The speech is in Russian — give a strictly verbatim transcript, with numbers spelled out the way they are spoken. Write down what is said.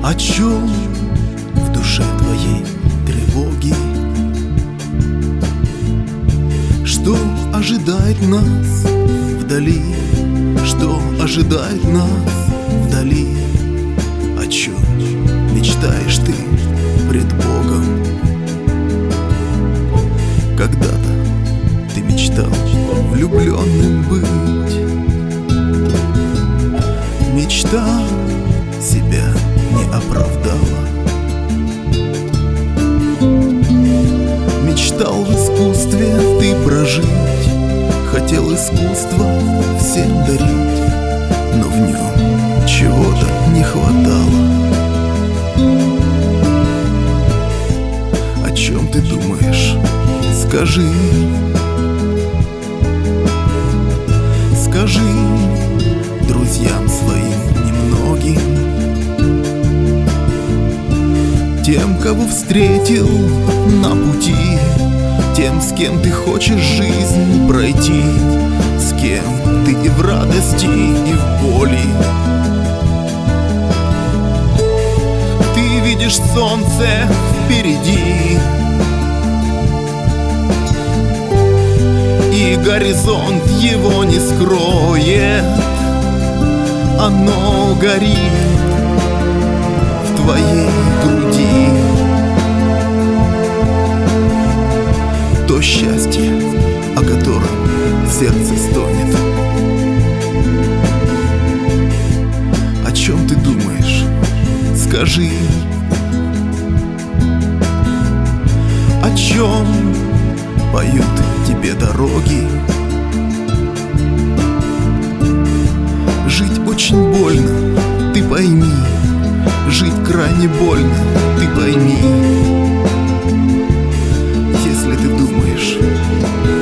О чем в душе твоей тревоги? Что ожидает нас вдали? Что ожидает нас вдали? О чем мечтаешь ты пред Богом? Когда-то ты мечтал влюбленным быть. Мечта себя не оправдала. Мечтал в искусстве ты прожить, хотел искусство всем дарить, но в нем чего-то не хватало. О чем ты думаешь? Скажи. Скажи друзьям своим немногим, тем, кого встретил на пути, тем, с кем ты хочешь жизнь пройти, с кем ты и в радости, и в боли. Ты видишь солнце впереди, и горизонт его не скроет. Оно горит в твоей груди. То счастье, о котором сердце стонет. О чем ты думаешь? Скажи. О чем поют тебе дороги? Жить очень больно, ты пойми. Жить крайне больно, ты пойми. Если ты думаешь,